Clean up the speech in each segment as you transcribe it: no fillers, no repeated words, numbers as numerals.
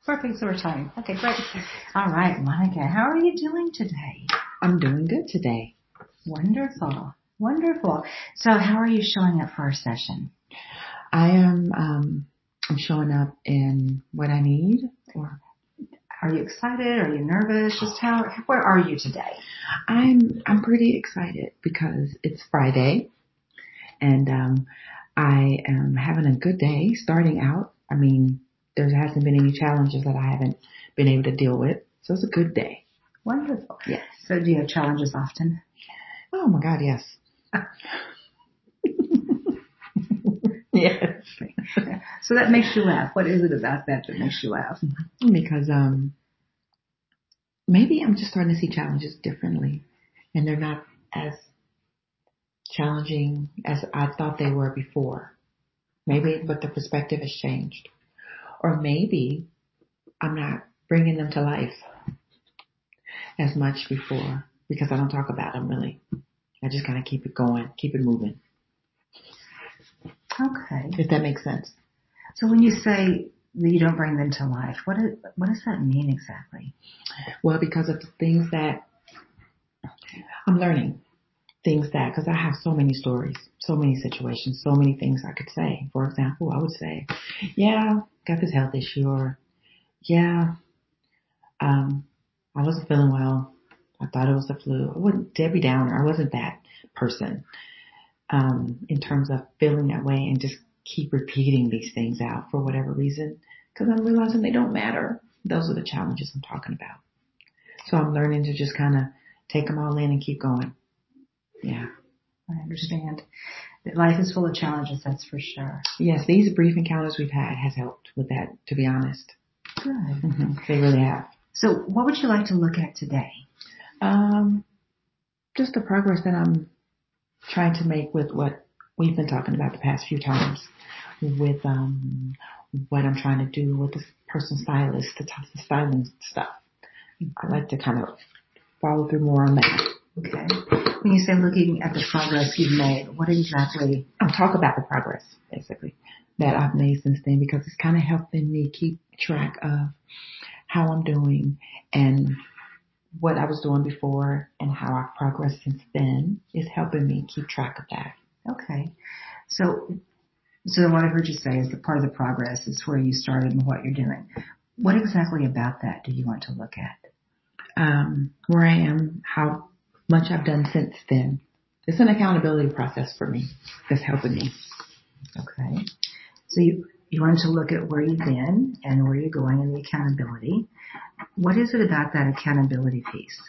Perfect sort of time. Okay, great. All right, Monica, how are you doing today? I'm doing good today. Wonderful. Wonderful. So how are you showing up for our session? I'm showing up in what I need. Or are you excited? Are you nervous? Where are you today? I'm pretty excited because it's Friday and I am having a good day starting out. I mean, there hasn't been any challenges that I haven't been able to deal with. So it's a good day. Wonderful. Yes. So do you have challenges often? Oh my God, yes. Yes. So that makes you laugh. What is it about that makes you laugh? Because maybe I'm just starting to see challenges differently, and they're not as challenging as I thought they were before. Maybe, but the perspective has changed. Or maybe I'm not bringing them to life as much before because I don't talk about them really. I just kind of keep it going, keep it moving. Okay. If that makes sense. So when you say that you don't bring them to life, what does that mean exactly? Well, because of the things that I'm learning. Because I have so many stories, so many situations, so many things I could say. For example, I would say, yeah, got this health issue, or yeah, I wasn't feeling well. I thought it was the flu. I wasn't Debbie Downer. I wasn't that person, in terms of feeling that way and just keep repeating these things out for whatever reason, because I'm realizing they don't matter. Those are the challenges I'm talking about. So I'm learning to just kind of take them all in and keep going. Yeah. I understand that life is full of challenges, that's for sure. Yes, these brief encounters we've had has helped with that, to be honest. Good. Mm-hmm. They really have. So what would you like to look at today? Just the progress that I'm trying to make with what we've been talking about the past few times, with what I'm trying to do with this personal stylist, the styling stuff. I'd like to kind of follow through more on that. Okay. When you say looking at the progress you've made, what exactly? I'll talk about the progress, basically, that I've made since then, because it's kind of helping me keep track of how I'm doing and what I was doing before and how I've progressed since then is helping me keep track of that. Okay. So what I heard you say is that part of the progress is where you started and what you're doing. What exactly about that do you want to look at? Where I am, how much I've done since then. It's an accountability process for me that's helping me. Okay. So you wanted to look at where you've been and where you're going in the accountability. What is it about that accountability piece?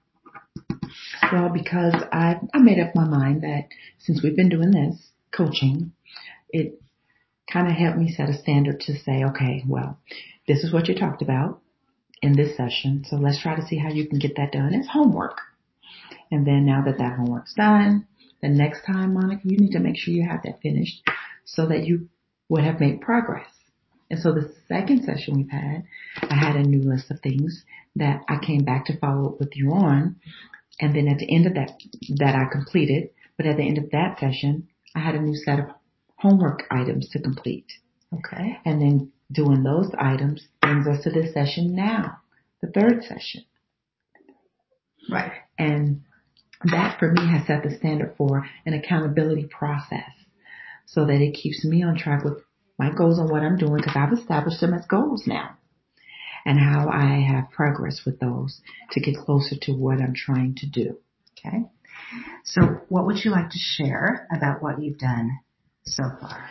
Well, because I made up my mind that since we've been doing this coaching, it kind of helped me set a standard to say, okay, well, this is what you talked about in this session. So let's try to see how you can get that done as homework. And then now that homework's done, the next time, Monica, you need to make sure you have that finished so that you would have made progress. And so the second session we've had, I had a new list of things that I came back to follow up with you on. And then at the end of that I completed. But at the end of that session, I had a new set of homework items to complete. Okay. And then doing those items brings us to this session now, the third session. Right. And that for me has set the standard for an accountability process so that it keeps me on track with my goals and what I'm doing, because I've established them as goals now, and how I have progress with those to get closer to what I'm trying to do. Okay. So what would you like to share about what you've done so far?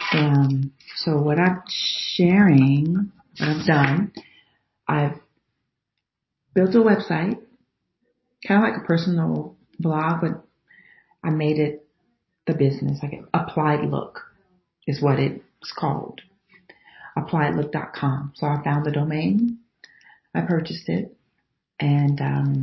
So what I'm sharing, what I've done, I've built a website, kind of like a personal blog, but I made it the business, like Applied Look is what it's called. AppliedLook.com. So I found the domain, I purchased it, and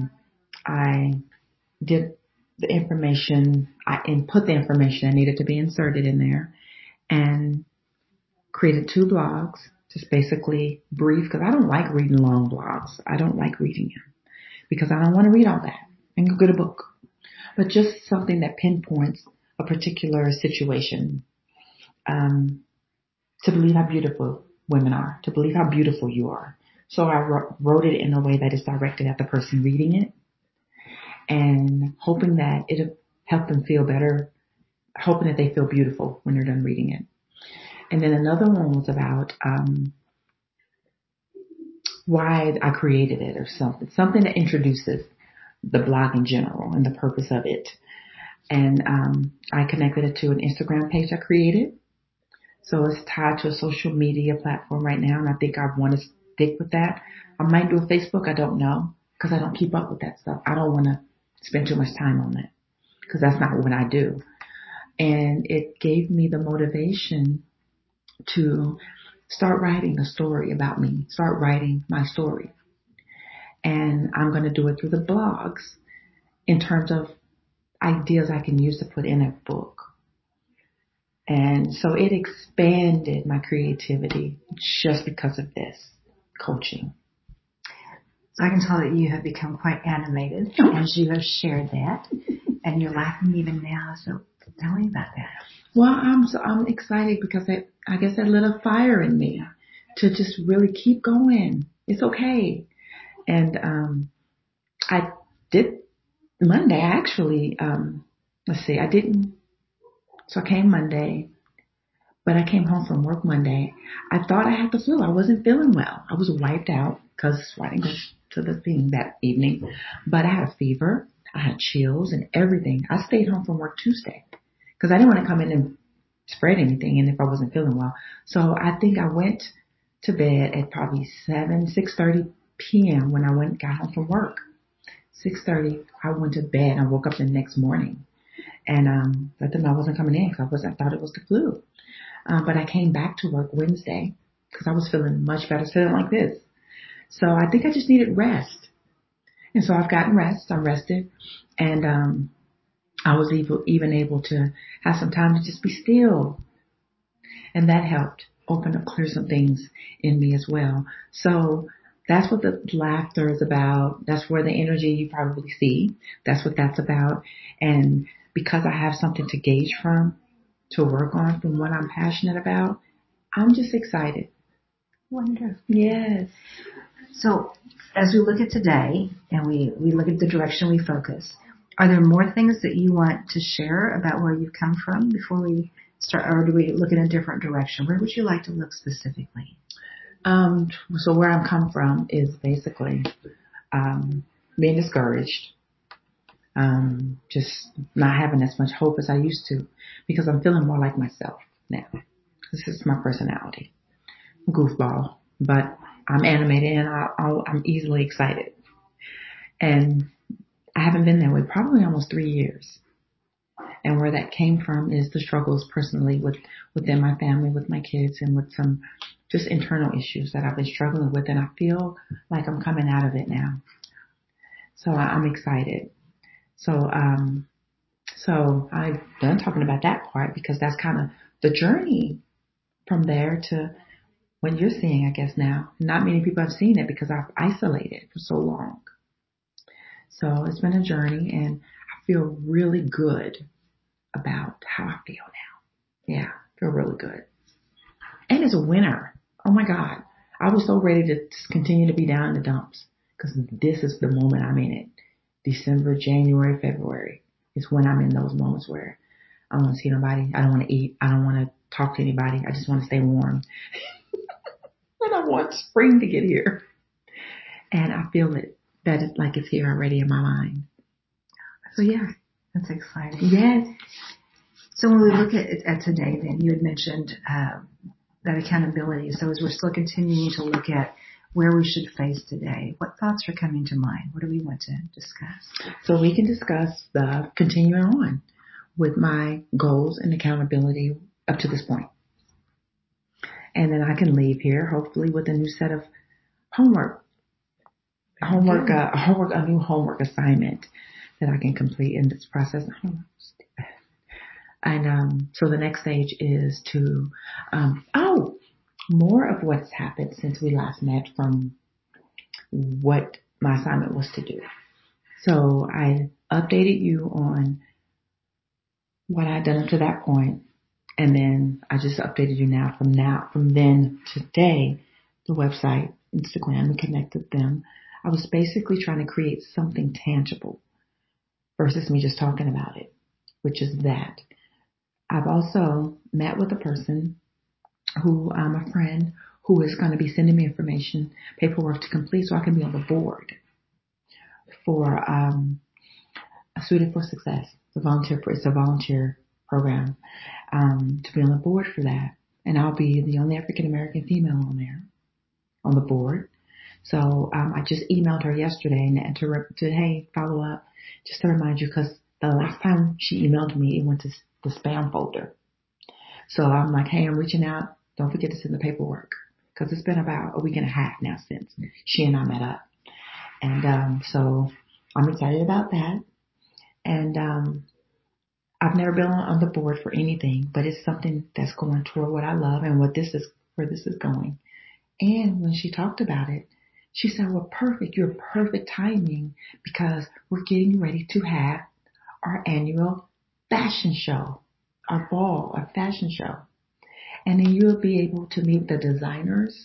I did the information, I input the information that needed to be inserted in there, and created 2 blogs, just basically brief, because I don't like reading long blogs. I don't like reading them because I don't want to read all that and go get a book, but just something that pinpoints a particular situation, to believe how beautiful women are, to believe how beautiful you are, So I wrote it in a way that is directed at the person reading it and hoping that it'll help them feel better, hoping that they feel beautiful when they're done reading it. And then another one was about why I created it or something that introduces the blog in general and the purpose of it. And I connected it to an Instagram page I created. So it's tied to a social media platform right now, and I think I want to stick with that. I might do a Facebook, I don't know, because I don't keep up with that stuff. I don't want to spend too much time on that because that's not what I do. And it gave me the motivation to start writing a story about me, start writing my story. And I'm going to do it through the blogs in terms of ideas I can use to put in a book. And so it expanded my creativity just because of this coaching. So I can tell that you have become quite animated as you have shared that, and you're laughing even now. So tell me about that. Well, I'm excited because I guess that lit a fire in me to just really keep going. It's okay. And I did Monday actually. Let's see, I didn't. So I came Monday. But I came home from work Monday. I thought I had the flu. I wasn't feeling well. I was wiped out because I didn't go to the thing that evening. But I had a fever. I had chills and everything. I stayed home from work Tuesday because I didn't want to come in and spread anything and if I wasn't feeling well. So I think I went to bed at probably 6:30 p.m. when I got home from work. 6:30, I went to bed. I woke up the next morning and let them know I wasn't coming in because I thought it was the flu. But I came back to work Wednesday because I was feeling much better, feeling like this. So I think I just needed rest. And so I've gotten rest. I'm rested. And I was even able to have some time to just be still. And that helped clear some things in me as well. So that's what the laughter is about. That's where the energy you probably see. That's what that's about. And because I have something to gauge from, to work on from what I'm passionate about, I'm just excited. Wonderful. Yes. So as we look at today and we look at the direction we focus, are there more things that you want to share about where you've come from before we start, or do we look in a different direction? Where would you like to look specifically? So where I'm come from is basically being discouraged, just not having as much hope as I used to because I'm feeling more like myself now. This is my personality. Goofball, but I'm animated and I'm easily excited. And I haven't been that way probably almost 3 years. And where that came from is the struggles personally within my family, with my kids, and with some just internal issues that I've been struggling with. And I feel like I'm coming out of it now. So I'm excited. So I'm done talking about that part because that's kind of the journey from there to what you're seeing, I guess now. Not many people have seen it because I've isolated for so long. So it's been a journey and I feel really good about how I feel now. Yeah, I feel really good. And it's a winter. Oh my God. I was so ready to continue to be down in the dumps because this is the moment I'm in it. December, January, February is when I'm in those moments where I don't want to see nobody. I don't want to eat. I don't want to talk to anybody. I just want to stay warm. And I want spring to get here. And I feel it, that it's like it's here already in my mind. So yeah. That's exciting. Yes. So when we look at today, then you had mentioned that accountability. So as we're still continuing to look at where we should face today, what thoughts are coming to mind? What do we want to discuss? So we can discuss the continuing on with my goals and accountability up to this point. And then I can leave here hopefully with a new set of homework. A new homework assignment that I can complete in this process. And so the next stage is to, more of what's happened since we last met from what my assignment was to do. So I updated you on what I'd done up to that point, and then I just updated you from then to today, the website Instagram and connect with them. I was basically trying to create something tangible versus me just talking about it, which is that. I've also met with a person who, a friend, who is going to be sending me information, paperwork to complete so I can be on the board for a Suited for Success. It's a volunteer program to be on the board for that. And I'll be the only African American female on there, on the board. So I just emailed her yesterday and to hey, follow up, just to remind you, because the last time she emailed me, it went to the spam folder. So I'm like, hey, I'm reaching out. Don't forget to send the paperwork, because it's been about a week and a half now since she and I met up. And so I'm excited about that. And I've never been on the board for anything, but it's something that's going toward what I love and where this is going. And when she talked about it, she said, well, perfect. You're perfect timing, because we're getting ready to have our annual fashion show, our ball, our fashion show. And then you'll be able to meet the designers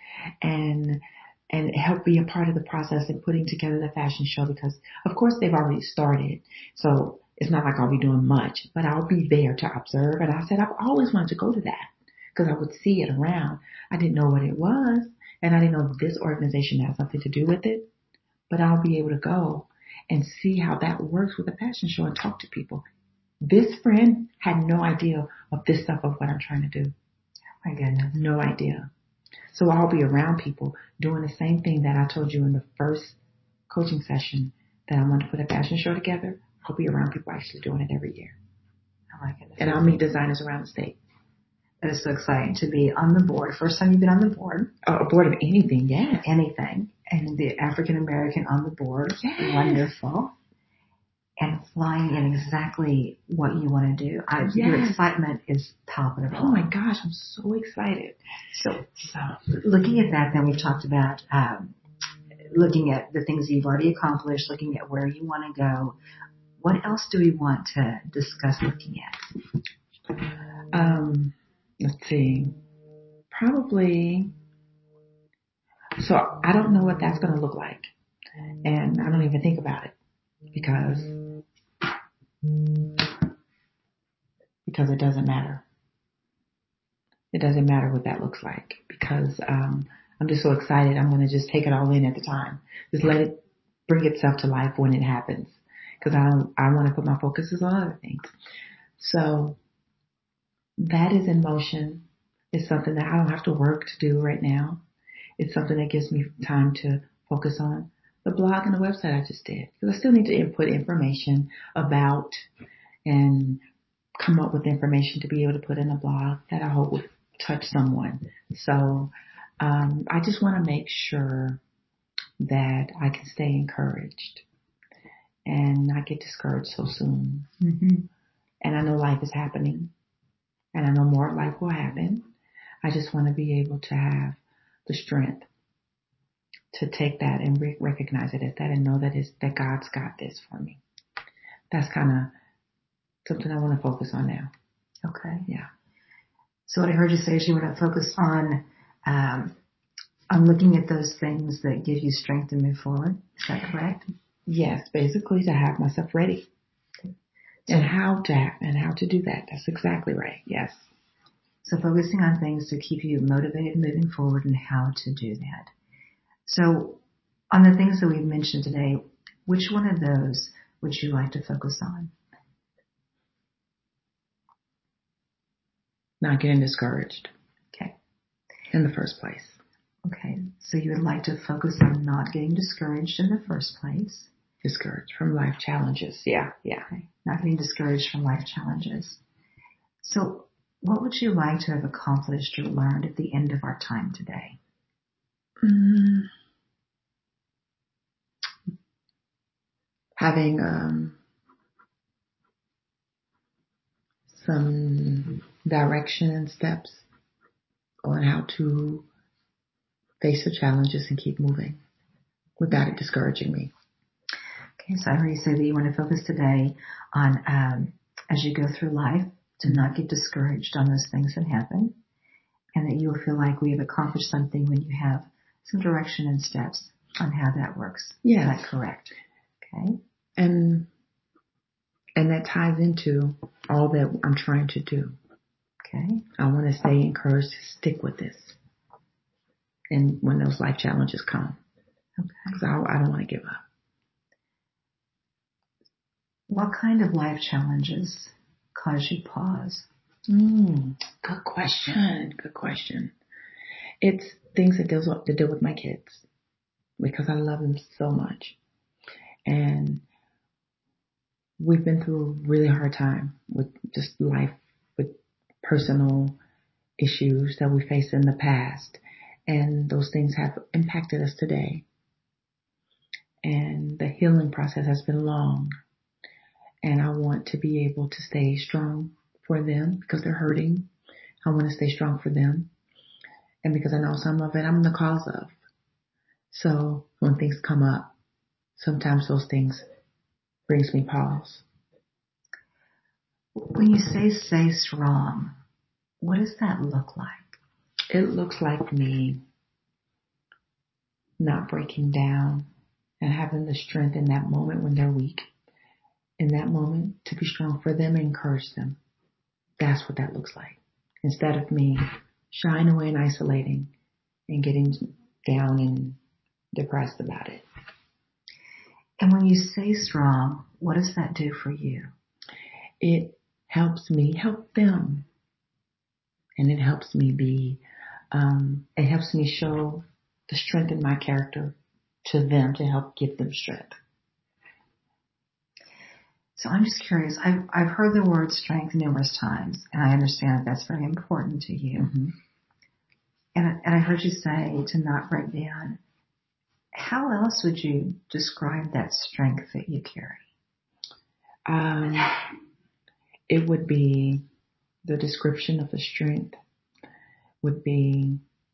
and help be a part of the process in putting together the fashion show, because of course they've already started. So it's not like I'll be doing much, but I'll be there to observe. And I said, I've always wanted to go to that because I would see it around. I didn't know what it was, and I didn't know this organization has something to do with it, but I'll be able to go and see how that works with a fashion show and talk to people. This friend had no idea of this stuff of what I'm trying to do. Oh my goodness. No idea. So I'll be around people doing the same thing that I told you in the first coaching session, that I want to put a fashion show together. I'll be around people actually doing it every year. Oh my goodness. And I'll meet designers around the state. That is so exciting to be on the board. First time you've been on the board. A board of anything, yes. Anything. And the African American on the board. Yes. Wonderful. And flying in exactly what you want to do. Yes. Your excitement is palpable. Oh my gosh, I'm so excited. So looking at that, then we've talked about looking at the things you've already accomplished, looking at where you want to go. What else do we want to discuss looking at? Let's see. Probably. So I don't know what that's going to look like. And I don't even think about it because it doesn't matter. It doesn't matter what that looks like, because I'm just so excited. I'm going to just take it all in at the time. Just let it bring itself to life when it happens, because I want to put my focuses on other things. So that is in motion. It's something that I don't have to work to do right now. It's something that gives me time to focus on. The blog and the website I just did, because I still need to input information about and come up with information to be able to put in a blog that I hope would touch someone. So I just want to make sure that I can stay encouraged and not get discouraged so soon. Mm-hmm. And I know life is happening, and I know more life will happen. I just want to be able to have the strength to take that and recognize it as that, and know that that God's got this for me. That's kind of something I want to focus on now. Okay. Yeah. So what I heard you say is you want to focus on looking at those things that give you strength to move forward. Is that correct? Yes, basically to have myself ready. Okay. And how to do that. That's exactly right. Yes. So focusing on things to keep you motivated moving forward, and how to do that. So on the things that we've mentioned today, which one of those would you like to focus on? Not getting discouraged. Okay. In the first place. Okay. So you would like to focus on not getting discouraged in the first place. Discouraged from life challenges. Yeah. Okay. Not getting discouraged from life challenges. So what would you like to have accomplished or learned at the end of our time today? Having some direction and steps on how to face the challenges and keep moving without it discouraging me. Okay, so I heard you say that you want to focus today on, as you go through life, to not get discouraged on those things that happen, and that you'll feel like we have accomplished something when you have some direction and steps on how that works. Yes. Is that correct? Okay. And that ties into all that I'm trying to do. Okay. I want to stay encouraged to stick with this. And when those life challenges come. Okay. Because I don't want to give up. What kind of life challenges cause you pause? Good question. Good question. It's things that deal with my kids because I love them so much. And we've been through a really hard time with just life, with personal issues that we faced in the past. And those things have impacted us today. And the healing process has been long. And I want to be able to stay strong for them because they're hurting. I want to stay strong for them. And because I know some of it I'm the cause of. So when things come up, sometimes those things brings me pause. When you say stay strong, what does that look like? It looks like me not breaking down and having the strength in that moment when they're weak. In that moment to be strong for them and encourage them. That's what that looks like. Instead of me shying away and isolating and getting down and depressed about it. And when you say strong, what does that do for you? It helps me help them. And it helps me it helps me show the strength in my character to them to help give them strength. So I'm just curious. I've heard the word strength numerous times, and I understand that that's very important to you. Mm-hmm. And I heard you say to not break down. How else would you describe that strength that you carry? It would be the description of the strength would be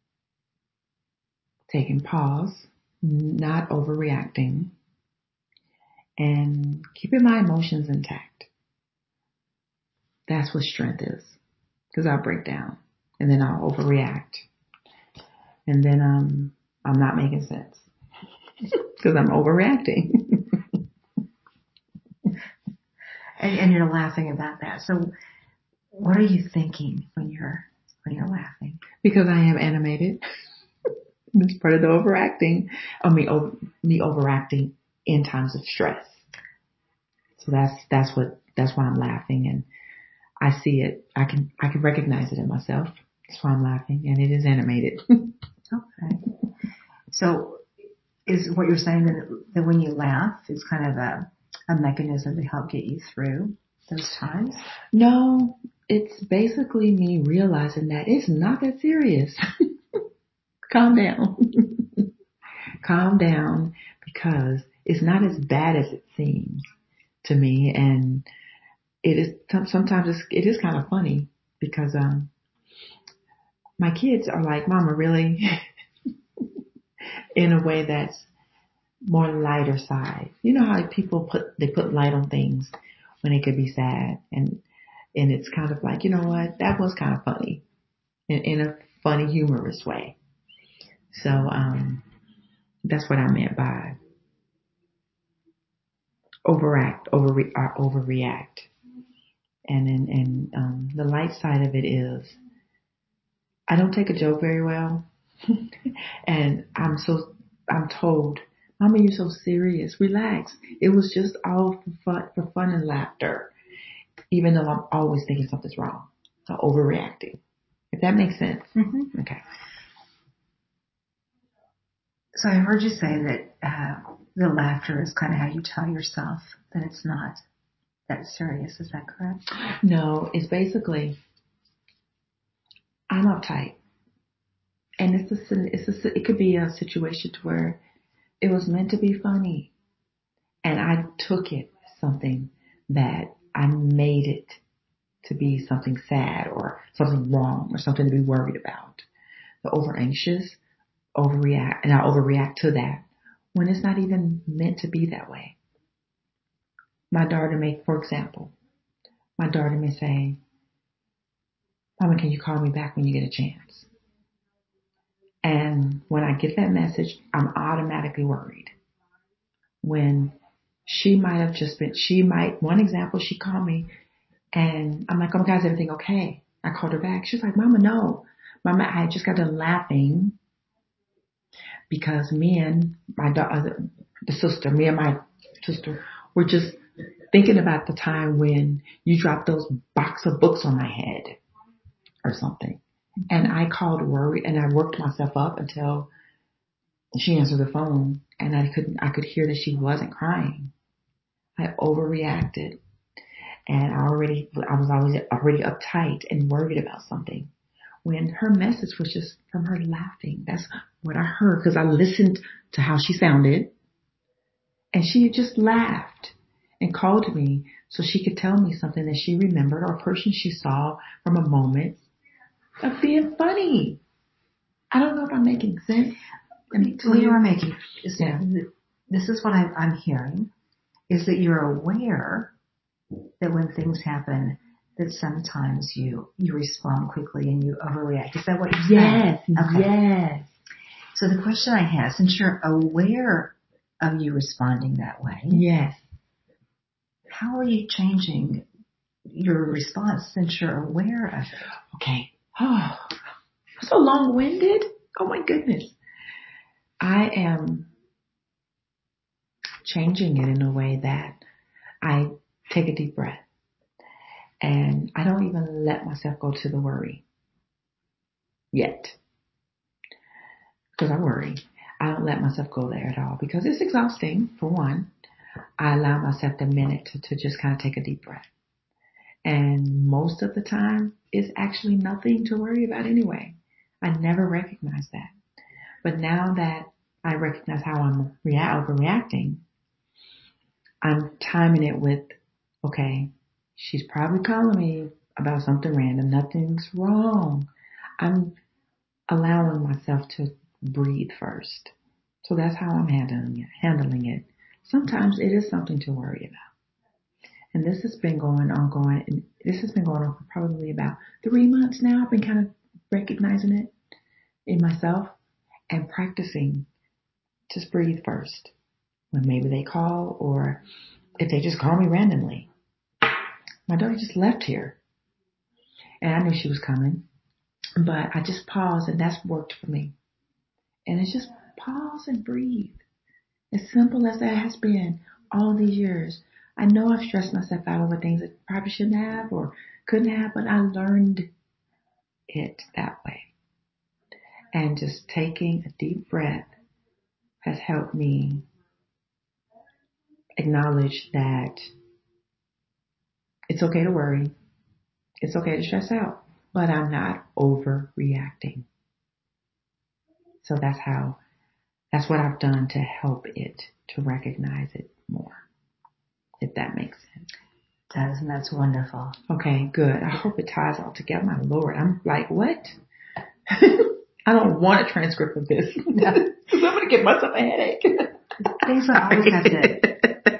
taking pause, not overreacting, and keeping my emotions intact. That's what strength is. Because I'll break down and then I'll overreact. And then I'm not making sense. Because I'm overreacting. and you're laughing about that. So what are you thinking when you're laughing? Because I am animated. It's part of the overacting. Me overacting in times of stress. So that's why I'm laughing, and I see it. I can recognize it in myself. That's why I'm laughing, and it is animated. Okay. So is what you're saying that when you laugh, it's kind of a mechanism to help get you through those times? No, it's basically me realizing that it's not that serious. Calm down. Calm down, because it's not as bad as it seems to me, and it is sometimes it is kind of funny because my kids are like, "Mama, really?" in a way that's more lighter side. You know how people put light on things when it could be sad, and it's kind of like, you know what, that was kind of funny in a funny, humorous way. So that's what I meant by overreact. And then the light side of it is I don't take a joke very well, and I'm told, "Mama, you're so serious. Relax. It was just all for fun and laughter," even though I'm always thinking something's wrong. So overreacting. If that makes sense. Mm-hmm. Okay. So I heard you say that the laughter is kind of how you tell yourself that it's not that serious. Is that correct? No, it's basically I'm uptight, and it could be a situation to where it was meant to be funny, and I took it as something that I made it to be something sad or something wrong or something to be worried about. The over anxious, overreact, and I overreact to that when it's not even meant to be that way. For example, my daughter may say, "Mama, can you call me back when you get a chance?" And when I get that message, I'm automatically worried. When she might have just been, one example, she called me and I'm like, oh my God, is everything okay? I called her back. She's like, Mama, no. Mama, I had just got done laughing because me and my me and my sister were just thinking about the time when you dropped those box of books on my head or something. And I called worried and I worked myself up until she answered the phone and I could hear that she wasn't crying. I overreacted and I was already uptight and worried about something when her message was just from her laughing. That's what I heard because I listened to how she sounded and she had just laughed and called me so she could tell me something that she remembered or a person she saw from a moment of being funny. I don't know if I'm making sense. Well, you are making sense. Yeah. This is what I'm hearing, is that you're aware that when things happen, that sometimes you respond quickly and you overreact. Is that what you're saying? Yes, okay. Yes. So the question I have, since you're aware of you responding that way, yes, how are you changing your response since you're aware of it? Okay. Oh, so long-winded. Oh my goodness. I am changing it in a way that I take a deep breath and I don't even let myself go to the worry yet. Because I worry. I don't let myself go there at all because it's exhausting, for one. I allow myself the minute to just kind of take a deep breath. And most of the time, it's actually nothing to worry about anyway. I never recognized that. But now that I recognize how I'm overreacting, I'm timing it with, okay, she's probably calling me about something random. Nothing's wrong. I'm allowing myself to breathe first. So that's how I'm handling it. Sometimes it is something to worry about. And this has been going on for probably about 3 months now. I've been kind of recognizing it in myself and practicing. Just breathe first. When maybe they call or if they just call me randomly. My daughter just left here and I knew she was coming, but I just paused and that's worked for me. And it's just pause and breathe. As simple as that has been all these years. I know I've stressed myself out over things that I probably shouldn't have or couldn't have, but I learned it that way. And just taking a deep breath has helped me acknowledge that it's okay to worry. It's okay to stress out, but I'm not overreacting. So that's what I've done to help it, to recognize it more, if that makes sense. It does, and that's wonderful. Okay, good. I hope it ties all together. My Lord, I'm like, what? I don't want a transcript of this. Because I'm going to give myself a headache. Things I always have to.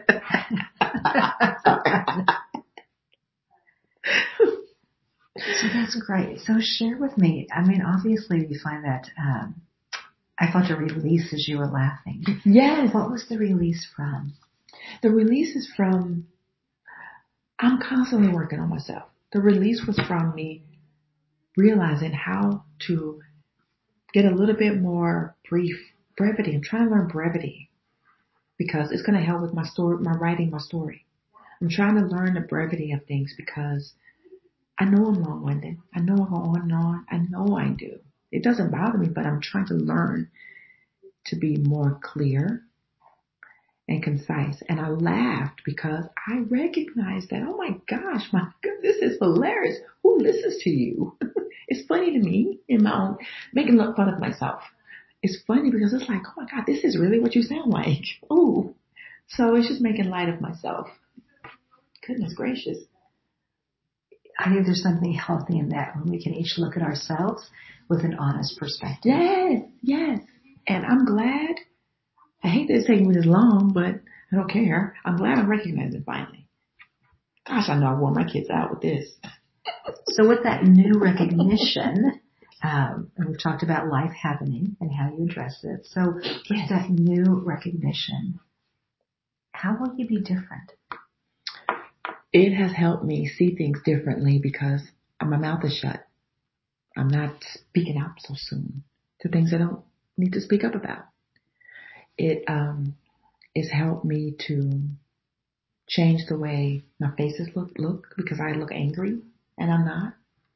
So that's great. So share with me. I mean, obviously we find that I felt a release as you were laughing. Yes. What was the release from? The release is from, I'm constantly working on myself. The release was from me realizing how to get a little bit more brevity. I'm trying to learn brevity because it's going to help with my story, writing my story. I'm trying to learn the brevity of things because I know I'm long-winded. I know I go on and on. I know I do. It doesn't bother me, but I'm trying to learn to be more clear and concise. And I laughed because I recognized that, oh my gosh, this is hilarious. Who listens to you? It's funny to me in my own, making fun of myself. It's funny because it's like, oh my God, this is really what you sound like. Ooh. So it's just making light of myself. Goodness gracious. I think there's something healthy in that when we can each look at ourselves with an honest perspective. Yes. And I'm glad. I hate that it's taking me this long, but I don't care. I'm glad I recognize it finally. Gosh, I know I wore my kids out with this. So with that new recognition, And we've talked about life happening and how you address it. So Yes. that new recognition, how will you be different? It has helped me see things differently because my mouth is shut. I'm not speaking out so soon to things I don't need to speak up about. It has helped me to change the way my faces look because I look angry and I'm not.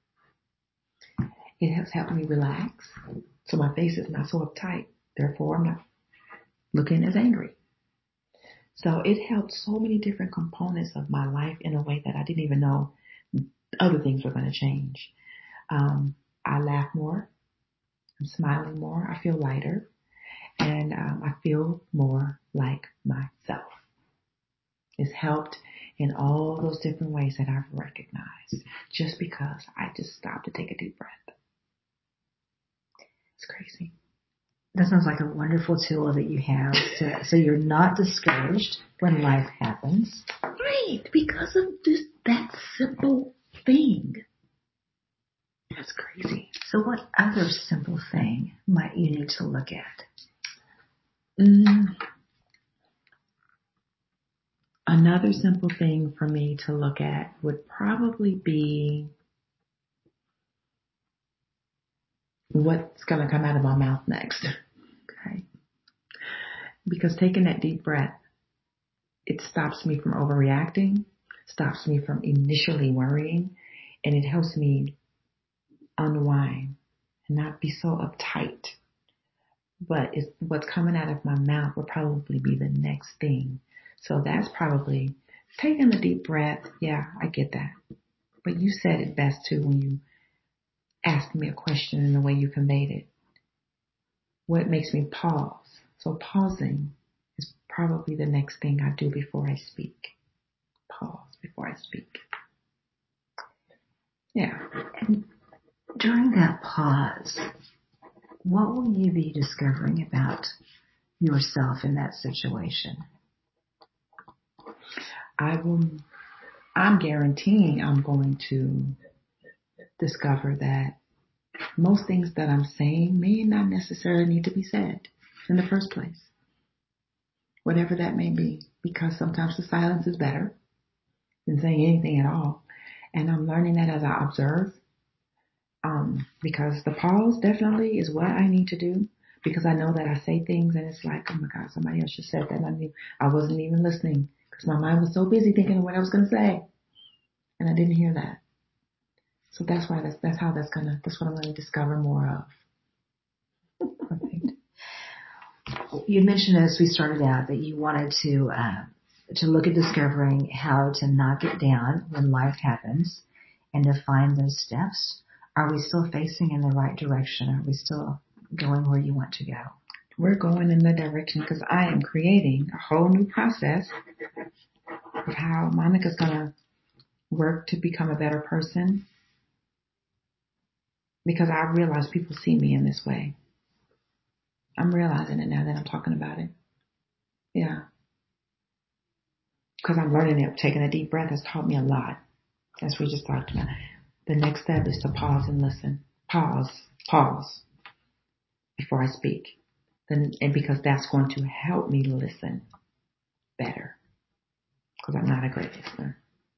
It has helped me relax so my face is not so uptight. Therefore, I'm not looking as angry. So it helped so many different components of my life in a way that I didn't even know other things were going to change. I laugh more. I'm smiling more. I feel lighter. And I feel more like myself. It's helped in all those different ways that I've recognized just because I just stopped to take a deep breath. It's crazy. That sounds like a wonderful tool that you have so you're not discouraged when life happens. Right, because of that simple thing. That's crazy. So what other simple thing might you need to look at? Another simple thing for me to look at would probably be what's going to come out of my mouth next. Okay. Because taking that deep breath, it stops me from overreacting, stops me from initially worrying, and it helps me unwind and not be so uptight. But what's coming out of my mouth will probably be the next thing. So that's probably taking a deep breath. Yeah, I get that. But you said it best too when you asked me a question in the way you conveyed it. What makes me pause? So pausing is probably the next thing I do before I speak. Pause before I speak. Yeah. And during that pause, what will you be discovering about yourself in that situation? I'm guaranteeing I'm going to discover that most things that I'm saying may not necessarily need to be said in the first place. Whatever that may be, because sometimes the silence is better than saying anything at all. And I'm learning that as I observe, because the pause definitely is what I need to do, because I know that I say things and it's like, oh my God, somebody else just said that and I wasn't even listening because my mind was so busy thinking of what I was going to say and I didn't hear that. So that's why that's what I'm going to discover more of. Perfect. You mentioned as we started out that you wanted to look at discovering how to knock it down when life happens and to find those steps. Are we still facing in the right direction? Are we still going where you want to go? We're going in the direction because I am creating a whole new process of how Monica's going to work to become a better person, because I realize people see me in this way. I'm realizing it now that I'm talking about it. Yeah. Because I'm learning it. Taking a deep breath has taught me a lot. As we just talked about. The next step is to pause and listen. Pause before I speak. And because that's going to help me listen better. Because I'm not a great listener.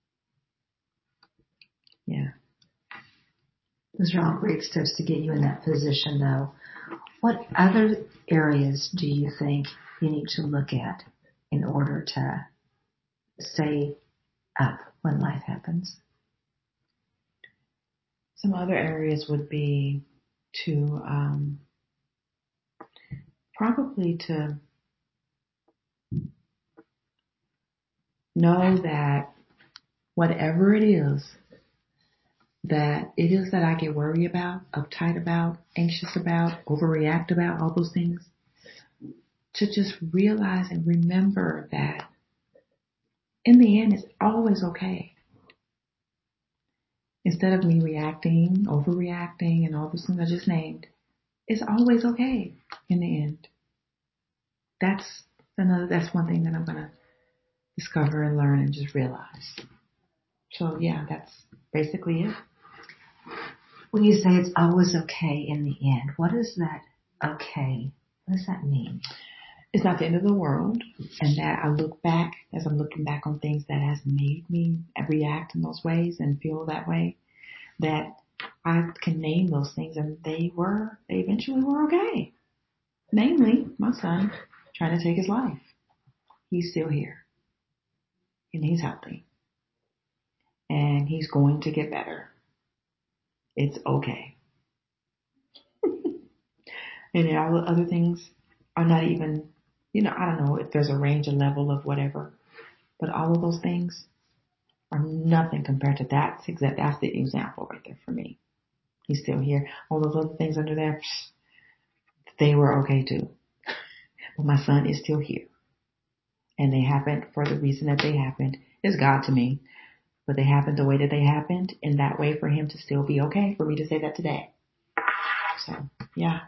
Yeah. Those are all great steps to get you in that position, though. What other areas do you think you need to look at in order to stay up when life happens? Some other areas would be to probably to know that whatever it is that I get worried about, uptight about, anxious about, overreact about, all those things, to just realize and remember that in the end, it's always okay. Instead of me reacting, overreacting, and all those things I just named, it's always okay in the end. That's one thing that I'm going to discover and learn and just realize. So yeah, that's basically it. When you say it's always okay in the end, what is that okay? What does that mean? It's not the end of the world. And that I look back, as I'm looking back on things that has made me react in those ways and feel that way, that I can name those things and they eventually were okay. Namely, my son trying to take his life. He's still here and he's healthy and he's going to get better. It's okay. And all the other things are not even, I don't know if there's a range, a level of whatever, but all of those things are nothing compared to that. That's the example right there for me. He's still here. All those other things under there, they were okay too. But my son is still here. And they happened for the reason that they happened. Is God to me. But they happened the way that they happened, in that way for him to still be okay, for me to say that today. So, yeah.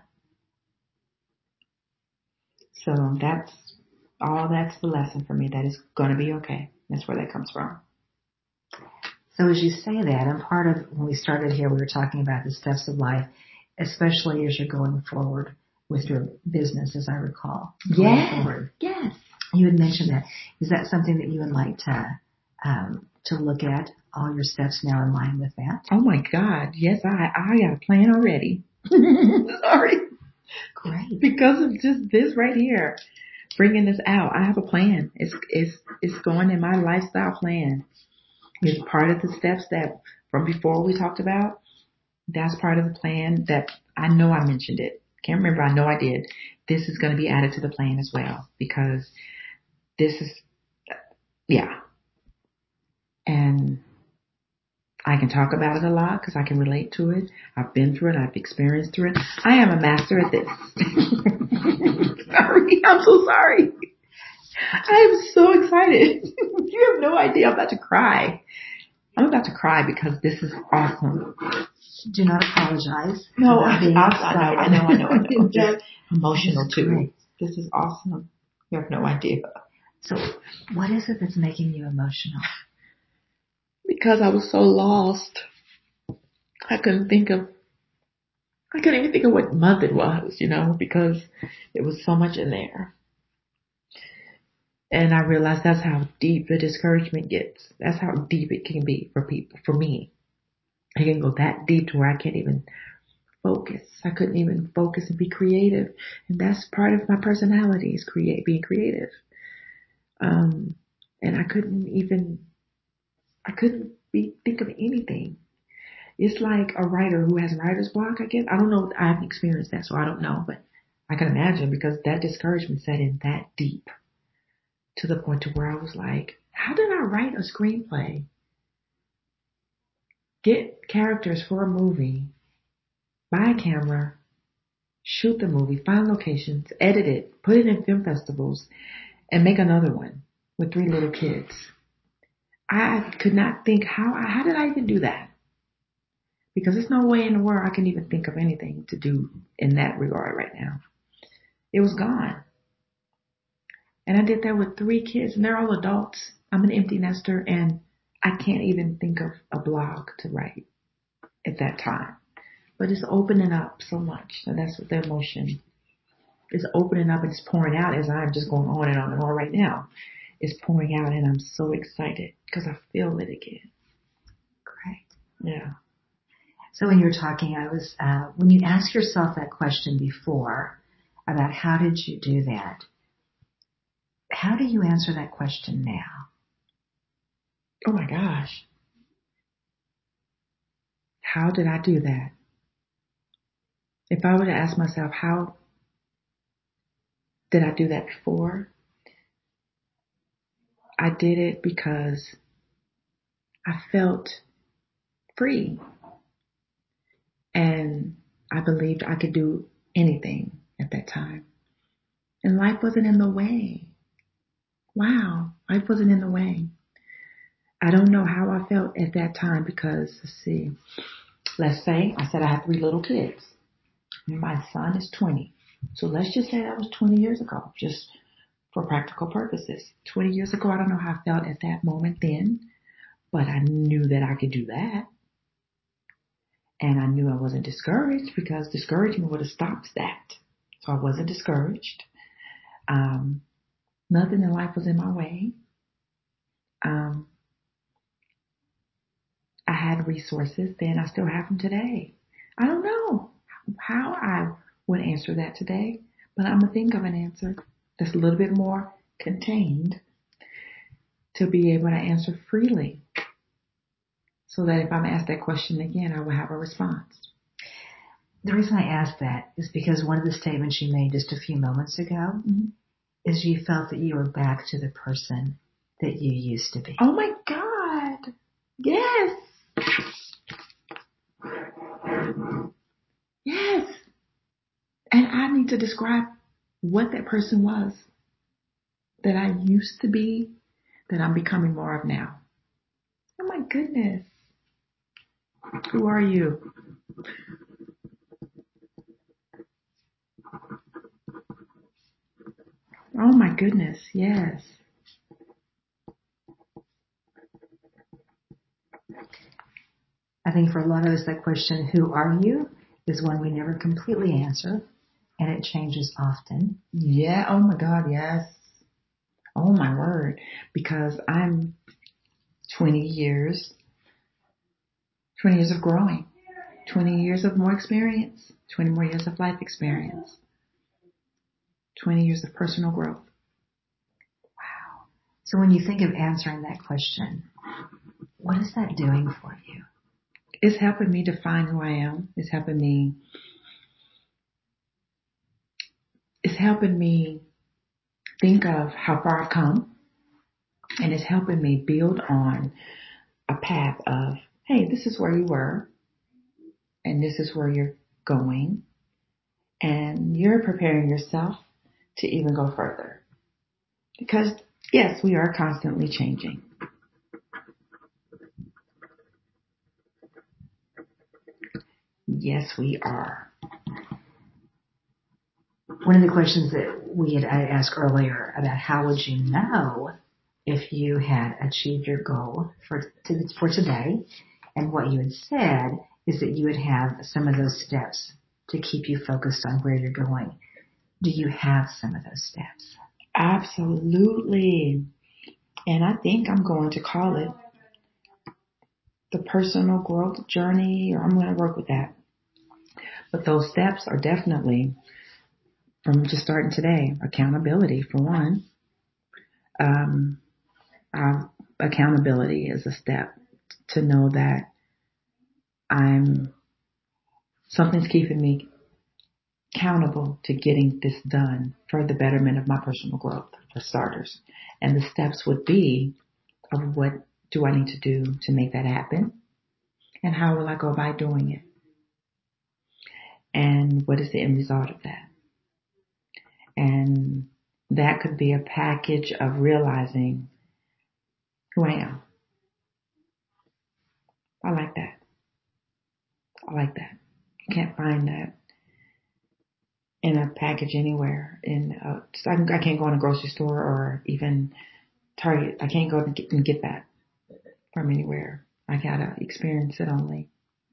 So that's the lesson for me. That is going to be okay. That's where that comes from. So as you say that, and part of when we started here, we were talking about the steps of life, especially as you're going forward with your business, as I recall. Yes. You had mentioned that. Is that something that you would like to look at, all your steps now in line with that? Oh my God. Yes, I got a plan already. Sorry. Great. Because of just this right here, bringing this out, I have a plan. It's going in my lifestyle plan. It's part of the steps that from before we talked about. That's part of the plan that I know I mentioned it. Can't remember. I know I did. This is going to be added to the plan as well because this is, yeah. And I can talk about it a lot because I can relate to it. I've been through it. I've experienced through it. I am a master at this. Sorry. I'm so sorry. I am so excited. You have no idea. I'm about to cry. I'm about to cry because this is awesome. Do not apologize. No, I know. Just emotional too. Great. This is awesome. You have no idea. So what is it that's making you emotional? Because I was so lost. I couldn't even think of what month it was, because there was so much in there. And I realized that's how deep the discouragement gets. That's how deep it can be for people, for me. I can go that deep to where I can't even focus. I couldn't even focus and be creative. And that's part of my personality is being creative. And I couldn't think of anything. It's like a writer who has writer's block, I guess. I don't know. I haven't experienced that, so I don't know. But I can imagine because that discouragement set in that deep to the point to where I was like, how did I write a screenplay? Get characters for a movie, buy a camera, shoot the movie, find locations, edit it, put it in film festivals, and make another one with 3 little kids. I could not think how did I even do that? Because there's no way in the world I can even think of anything to do in that regard right now. It was gone. And I did that with 3 kids and they're all adults. I'm an empty nester and I can't even think of a blog to write at that time. But it's opening up so much. And that's what the emotion is, opening up and it's pouring out as I'm just going on and on and on right now. It's pouring out and I'm so excited because I feel it again. Great. Yeah. So when you were talking, when you asked yourself that question before about how did you do that, how do you answer that question now? Oh my gosh. How did I do that? If I were to ask myself, how did I do that before? I did it because I felt free and I believed I could do anything at that time. And life wasn't in the way. Wow, life wasn't in the way. I don't know how I felt at that time because, let's say I said I had 3 little kids. My son is 20. So let's just say that was 20 years ago, just for practical purposes. 20 years ago, I don't know how I felt at that moment then, but I knew that I could do that. And I knew I wasn't discouraged because discouragement would have stopped that. So I wasn't discouraged. Nothing in life was in my way. Um, I had resources then. I still have them today. I don't know how I would answer that today, but I'm going to think of an answer that's a little bit more contained to be able to answer freely so that if I'm asked that question again, I will have a response. The reason I asked that is because one of the statements you made just a few moments ago is you felt that you were back to the person that you used to be. Oh my God. Yes. Yes. And I need to describe what that person was that I used to be, that I'm becoming more of now. Oh my goodness. Who are you? Oh my goodness. Yes. I think for a lot of us, that question, who are you, is one we never completely answer, and it changes often. Yeah. Oh my God. Yes. Oh my word. Because I'm 20 years of growing, 20 years of more experience, 20 more years of life experience, 20 years of personal growth. Wow. So when you think of answering that question, what is that doing for you? It's helping me define who I am. It's helping me think of how far I've come. And it's helping me build on a path of, hey, this is where you were. And this is where you're going. And you're preparing yourself to even go further. Because, yes, we are constantly changing. Yes, we are. One of the questions that I asked earlier about how would you know if you had achieved your goal for today, and what you had said is that you would have some of those steps to keep you focused on where you're going. Do you have some of those steps? Absolutely. And I think I'm going to call it the personal growth journey, or I'm going to work with that. But those steps are definitely, from just starting today, accountability for one. Accountability is a step to know that something's keeping me accountable to getting this done for the betterment of my personal growth, for starters. And the steps would be of what do I need to do to make that happen? And how will I go about doing it? And what is the end result of that? And that could be a package of realizing who I am. I like that. I like that. You can't find that in a package anywhere. I can't go in a grocery store or even Target. I can't go and get that from anywhere. I gotta experience it only.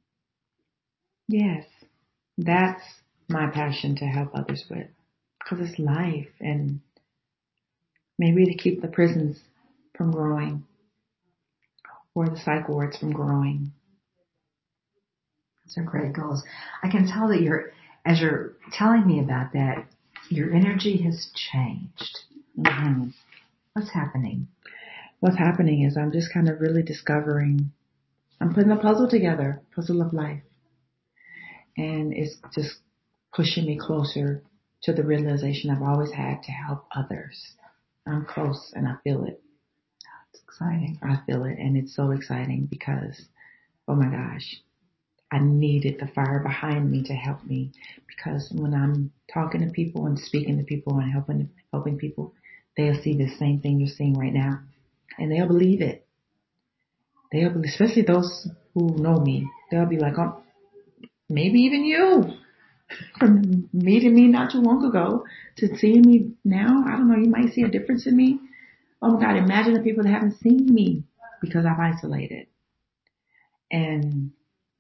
Yes, that's my passion to help others with, because it's life, and maybe to keep the prisons from growing or the psych wards from growing. Those are great goals. I can tell that as you're telling me about that, your energy has changed. Mm-hmm. What's happening? What's happening is I'm just kind of really discovering, I'm putting a puzzle together, puzzle of life. And it's just pushing me closer to the realization I've always had to help others. I'm close and I feel it. It's exciting. I feel it, and it's so exciting because, oh my gosh, I needed the fire behind me to help me, because when I'm talking to people and speaking to people and helping people, they'll see the same thing you're seeing right now, and they'll believe it. They'll believe, especially those who know me. They'll be like, oh, maybe even you, from meeting me not too long ago to seeing me now. I don't know, you might see a difference in me. Oh my God, imagine the people that haven't seen me because I've isolated. And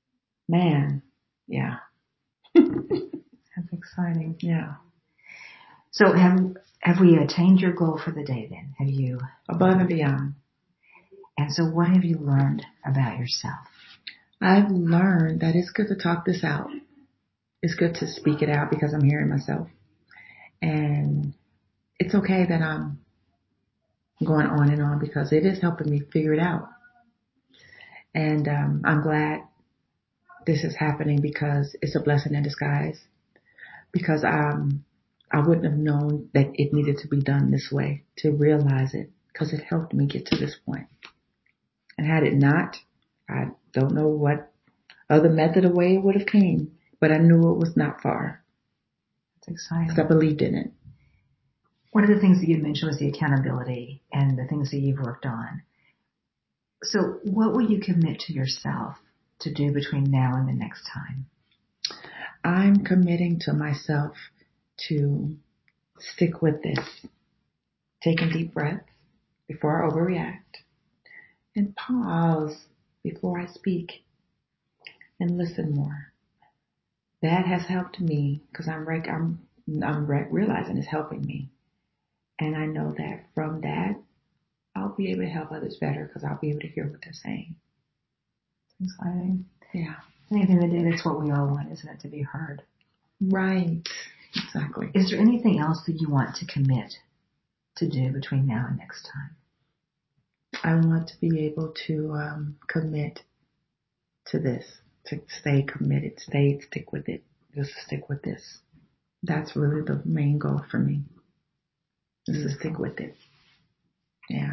Man, yeah, That's exciting. yeah. So have we attained your goal for the day then? Have you? Above and beyond. And so what have you learned about yourself? I've learned that it's good to talk this out. It's good to speak it out because I'm hearing myself. And it's okay that I'm going on and on because it is helping me figure it out. And I'm glad this is happening because it's a blessing in disguise. Because I wouldn't have known that it needed to be done this way to realize it because it helped me get to this point. And had it not, I don't know what other method or way it would have came, but I knew it was not far That's exciting. because I believed in it. One of the things that you mentioned was the accountability and the things that you've worked on. So what will you commit to yourself to do between now and the next time? I'm committing to myself to stick with this, taking deep breaths before I overreact, and pause before I speak and listen more. That has helped me because I'm realizing it's helping me. And I know that from that, I'll be able to help others better because I'll be able to hear what they're saying. It's exciting. Yeah. At the end of the day, that's what we all want, isn't it? To be heard. Right. Exactly. Is there anything else that you want to commit to do between now and next time? I want to be able to commit to this, to stay committed, stick with it, just stick with this. That's really the main goal for me, is to stick with it. Yeah.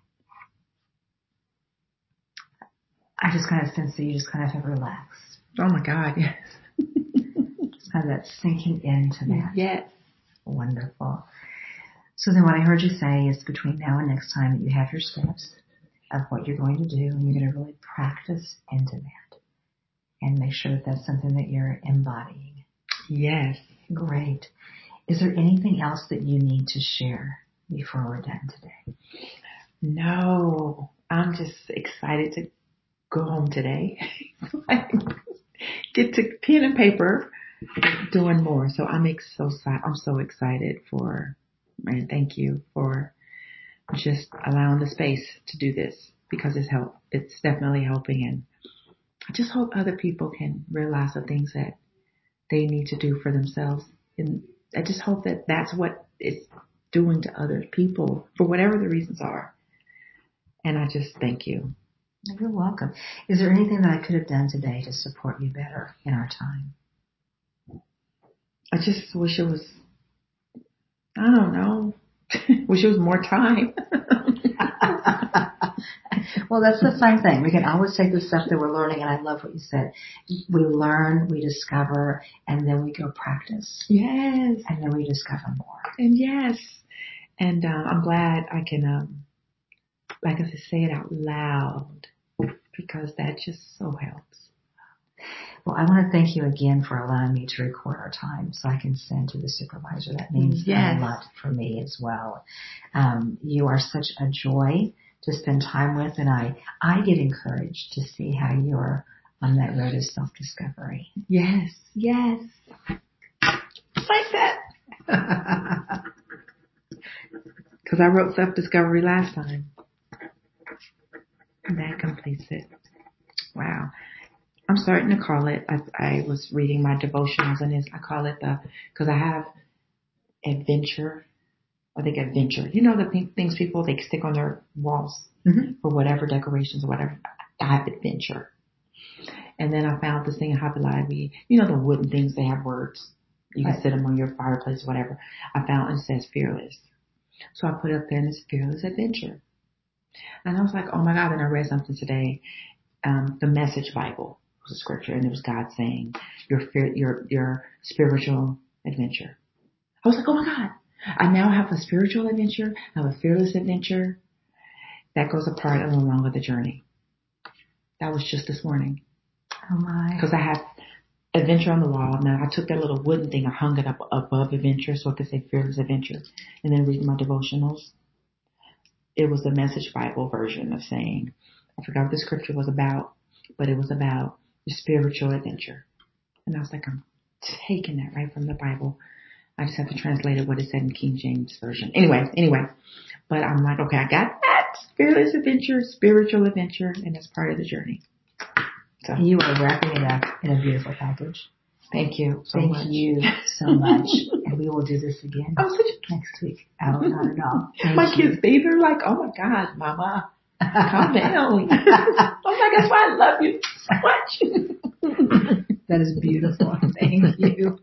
I just kind of sense that you just kind of have relaxed. Oh my God, yes. Just kind of that sinking into that. Yes. Wonderful. So then what I heard you say is between now and next time that you have your steps of what you're going to do, and you're going to really practice into that and make sure that that's something that you're embodying. Yes. Great. Is there anything else that you need to share before we're done today? No, I'm just excited to go home today. Get to pen and paper, doing more. So I'm so excited and thank you for just allowing the space to do this because it's definitely helping. And I just hope other people can realize the things that they need to do for themselves. And I just hope that that's what it's doing to other people for whatever the reasons are. And I just thank you. You're welcome. Is there anything that I could have done today to support you better in our time? I just wish it was, I don't know, wish it was more time. Well, that's the fun thing. We can always take the stuff that we're learning, and I love what you said. We learn, we discover, and then we go practice. Yes. And then we discover more. And yes. And I'm glad I can, like I said, say it out loud because that just so helps. Well, I want to thank you again for allowing me to record our time so I can send to the supervisor. That means a lot for me as well. You are such a joy to spend time with, and I get encouraged to see how you're on that road of self-discovery. Yes, yes. Like that. Because I wrote self-discovery last time. And that completes it. Wow. I'm starting to call it, I was reading my devotionals and I call it because I have adventure. I think adventure. You know the things people, they stick on their walls for whatever decorations or whatever. I have adventure. And then I found this thing in Hobby Lobby. You know the wooden things, they have words. You can sit them on your fireplace, whatever. I found it says fearless. So I put it up there and it's fearless adventure. And I was like, oh my God. And I read something today. The Message Bible was a scripture, and it was God saying, your spiritual adventure. I was like, oh my God. I now have a spiritual adventure. I have a fearless adventure. That goes apart a little longer the journey. That was just this morning. Oh my. Because I have adventure on the wall. Now I took that little wooden thing, I hung it up above adventure so I could say fearless adventure. And then reading my devotionals. It was the Message Bible version of saying, I forgot what the scripture was about, but it was about your spiritual adventure. And I was like, I'm taking that right from the Bible. I just have to translate it what it said in King James Version. Anyway. But I'm like, okay, I got that. Fearless adventure, spiritual adventure, and it's part of the journey. So you are wrapping it up in a beautiful package. Thank you so much. Thank you so much. And we will do this again next week. Oh, not at all. My kids, they're like, oh my God, Mama, calm down. Oh my gosh, why I love you so much. That is beautiful. Thank you.